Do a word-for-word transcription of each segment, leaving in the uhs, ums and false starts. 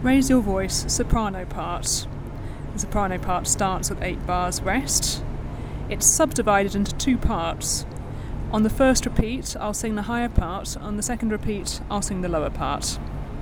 Raise your voice, soprano part. The soprano part starts with eight bars rest. It's subdivided into two parts. On the first repeat, I'll sing the higher part. On the second repeat, I'll sing the lower part.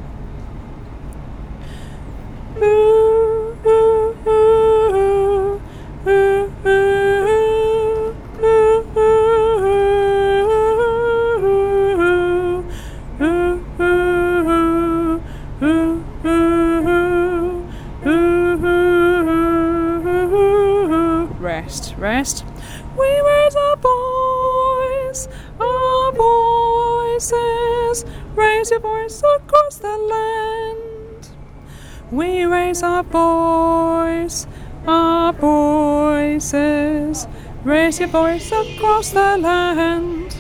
Rest, rest. We raise our voice, our voices. Raise your voice across the land. We raise our voice, our voices. Raise your voice across the land.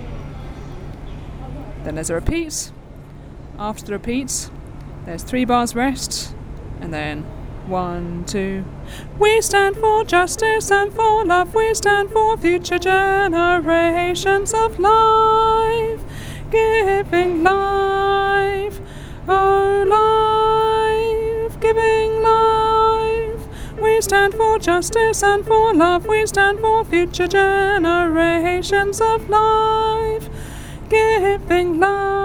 Then there's a repeat. After the repeat, there's three bars rest, and then one, two. We stand for justice and for love. We stand for future generations of life, giving life, oh life, giving life. We stand for justice and for love. We stand for future generations of life, giving life.